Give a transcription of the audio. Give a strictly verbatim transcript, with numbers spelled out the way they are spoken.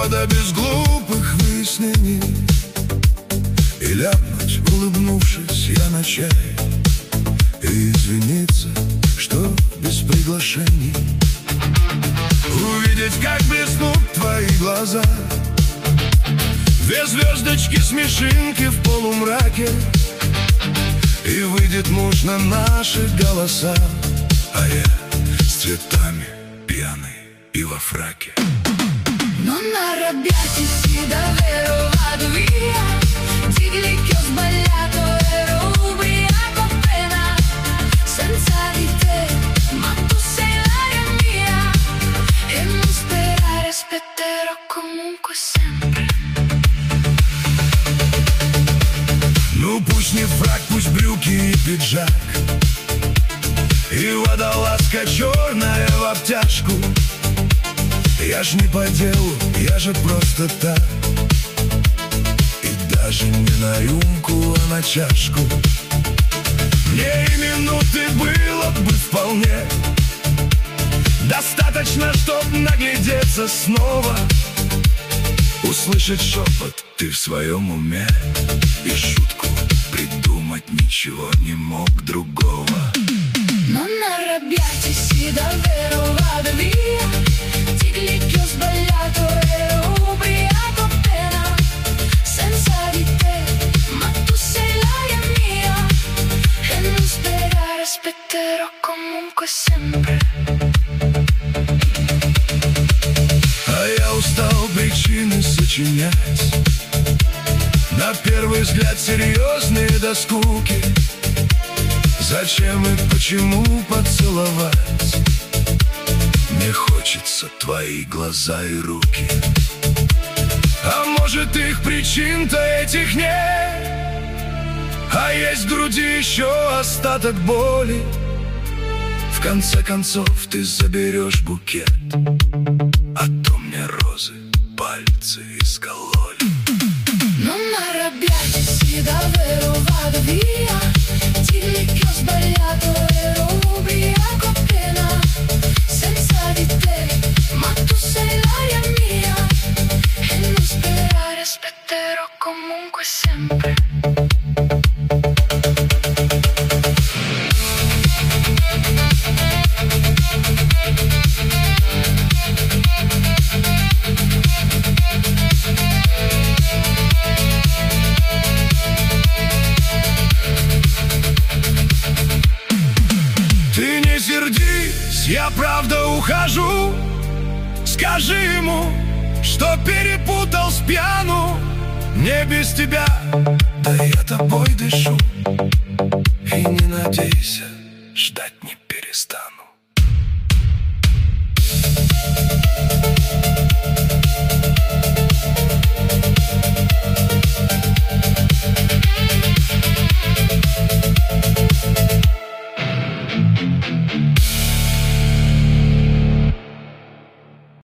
года без глупых выяснений и ляпнуть, улыбнувшись, я на чай, и извиниться, что без приглашений. Увидеть, как блеснут твои глаза, две звездочки, смешинки в полумраке, и выйдет муж на наши голоса, а я с цветами пьяный и во фраке. Non arrabbiarti, sì, davvero vado via. Digli che ho sbagliato, ero ubriaco appena, senza di te, ma tu sei l'aria mia. E non sperare, aspetterò comunque sempre. Ну пусть не фрак, пусть брюки и пиджак, и водолазка черная в обтяжку. Я ж не по делу, я же просто так, и даже не на рюмку, а на чашку. Мне и минуты было бы вполне достаточно, чтоб наглядеться снова, услышать шепот, ты в своем уме, и шутку придумать ничего не мог другого. Non arrabbiarti, sì, davvero vado via. Digli che ho sbagliato, ero ubriaco appena, senza di te, ma tu sei l'aria mia. E non sperare, aspetterò comunque sempre. А я устал причины сочинять, на первый взгляд серьезные до скуки. Зачем и почему поцеловать? Мне хочется твои глаза и руки. А может, их причин-то этих нет, а есть в груди еще остаток боли. В конце концов ты заберешь букет, а то мне розы пальцы искололи. Non arrabbiarti, sì, davvero vado via. Digli che ho sbagliato, ero ubriaco appena, senza di te, ma tu sei l'aria mia. E non sperare, aspetterò comunque sempre. Ты не сердись, я правда ухожу. Скажи ему, что перепутал с пьяну. Мне без тебя, да